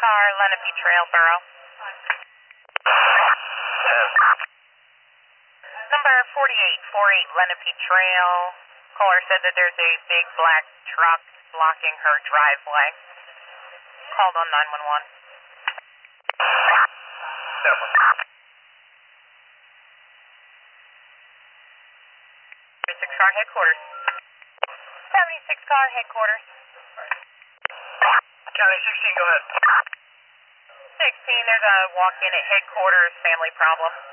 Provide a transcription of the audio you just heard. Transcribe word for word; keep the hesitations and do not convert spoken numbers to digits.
car, Lenape Trail, Borough. Number forty-eight forty-eight Lenape Trail. Caller said that there's a big black truck blocking her driveway. Called on nine one one. seventy-six car headquarters. seventy-six car headquarters. County sixteen, go ahead. sixteen, there's a walk-in at headquarters, family problem.